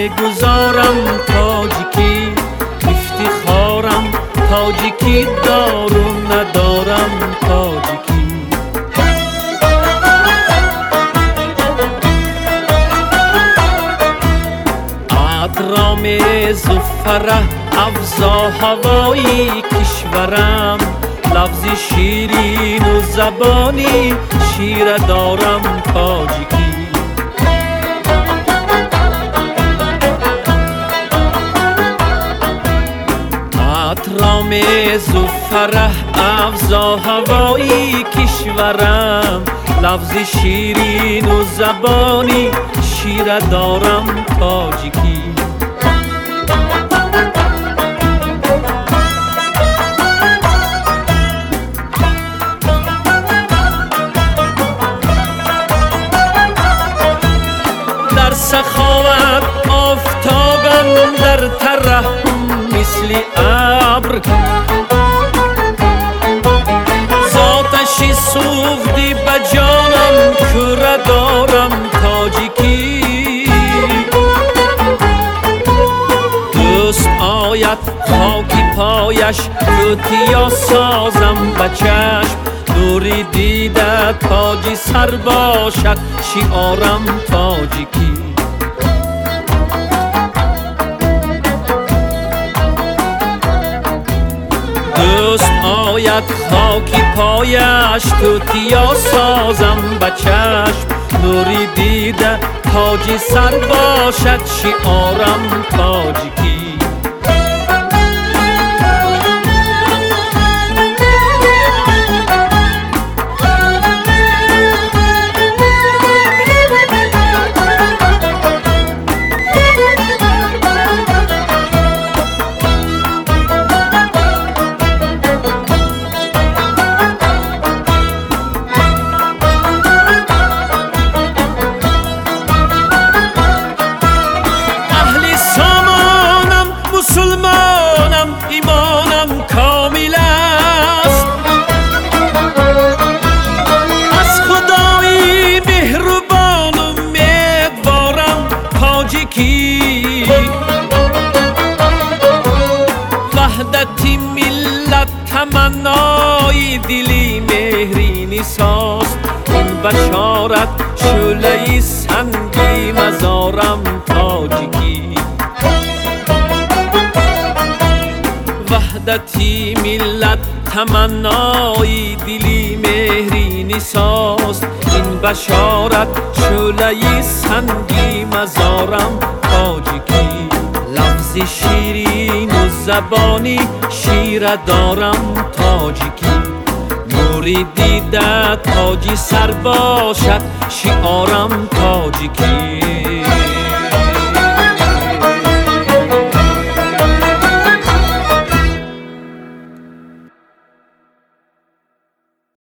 گذارم تاجیکی، افتخارم تاجیکی، دارو ندارم تاجیکی. رامز و فرح افزا هوایی کشورم، لفظی شیرین و زبانی شیر دارم تاجیکی. رامز و فرح افزا هوایی کشورم، لفظی شیرین و زبانی شیر دارم تاجیکی. در سخاوت آفتابم، در ترحم مثل ابر، ذاتشی سوختی به جانم کره دارم تاجیکی. دوست آید خاکی پایش توتیا سازم به چشم، نوری دیده تاجی سر باشد شعارم تاجیکی. دوست آید خاکی پایش توتیا سازم به چشم، نوری دیده تاجی سر باشد شعارم تاجیکی. مسلمانم ایمانم کامل است، از خدای مهربان امیدوارم تاجیکی. وحدت ملت تمنای دلی مهرینی ساست، این بشارت شعله سنگی مزارم تاجیکی. وحدتی ملت تمنای دلی مهرینی ساست، این بشارت شعله سنگی مزارم تاجیکی. لفظی شیرین و زبانی شیر دارم تاجیکی، نوری دیده تاجی سر باشد شعارم تاجیکی.